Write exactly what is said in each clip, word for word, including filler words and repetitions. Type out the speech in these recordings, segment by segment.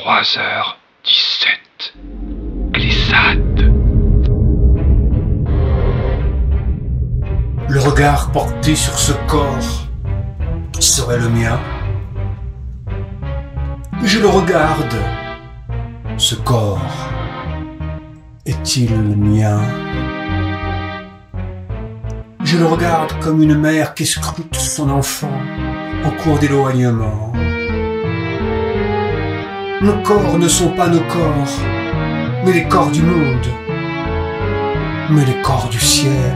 trois heures dix-sept. Glissade. Le regard porté sur ce corps serait le mien. Je le regarde. Ce corps est-il le mien? Je le regarde comme une mère qui scrute son enfant en cours d'éloignement. Nos corps ne sont pas nos corps, mais les corps du monde, mais les corps du ciel.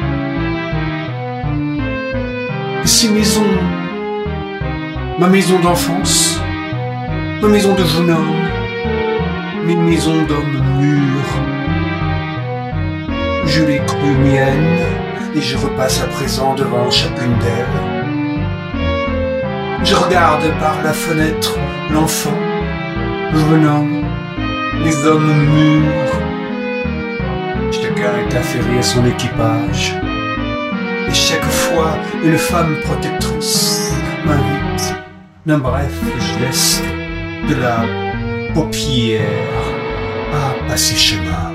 Et ces maisons, ma maison d'enfance, ma maison de jeune homme, mes maisons d'hommes mûrs, je les cru miennes et je repasse à présent devant chacune d'elles. Je regarde par la fenêtre l'enfant, le jeune homme, les hommes mûrs. Chacun est affairé à son équipage. Et chaque fois, une femme protectrice m'invite. D'un bref geste de la paupière à passer chemin.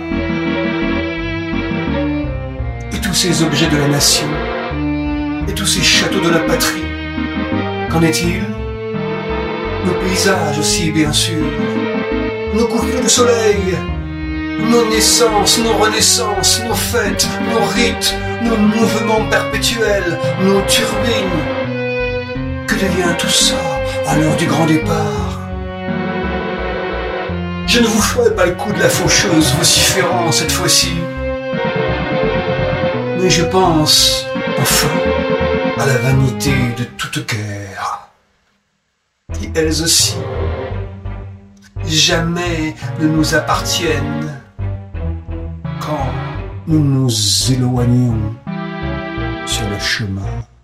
Et tous ces objets de la nation, et tous ces châteaux de la patrie, qu'en est-il? Nos paysages aussi, bien sûr, nos couchers de soleil, nos naissances, nos renaissances, nos fêtes, nos rites, nos mouvements perpétuels, nos turbines. Que devient tout ça à l'heure du grand départ? Je ne vous ferai pas le coup de la faucheuse vociférant cette fois-ci, mais je pense, enfin, à la vanité de toute guerre, qui elles aussi jamais ne nous appartiennent quand nous nous éloignons sur le chemin.